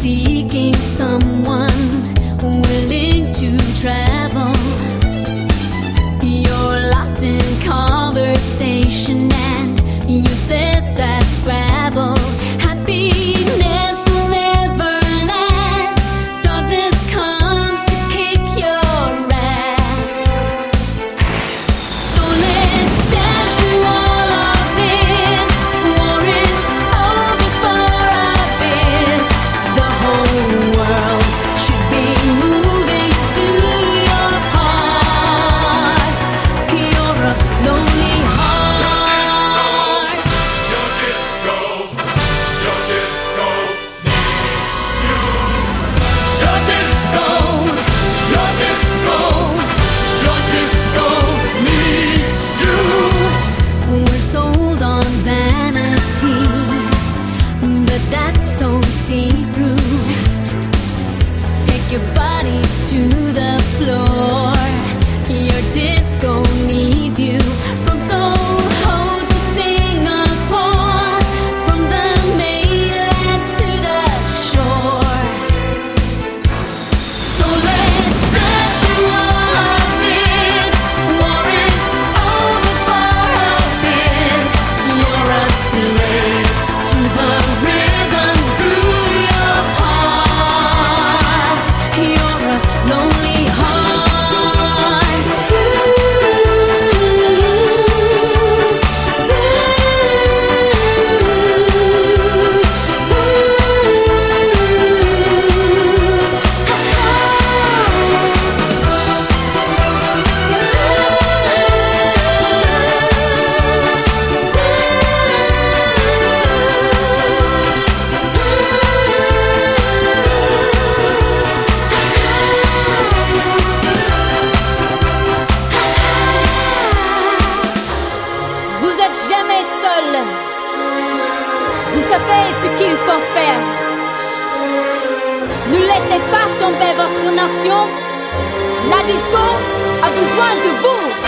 seeking someone willing to travel. You're lost in conversation and useless at Scrabble. Happiness will never last. Darkness comes to kick your ass. So let's dance through all of this. War is over for a bit. The whole world should be moving. Do your part. You're a lonely heart. Your disco needs you. Your disco needs you. We're sold on vanity, but that's so see-through. Take your body to the floor. Your disco needs you. From Soho to Singapore, from the mainland to the shore. So let's dance through all of this. War is over for a bit. You're a slave to the rhythm. Do your part. You're a lonely Vous êtes jamais seul. Vous savez ce qu'il faut faire. Ne laissez pas tomber votre nation. La disco a besoin de vous.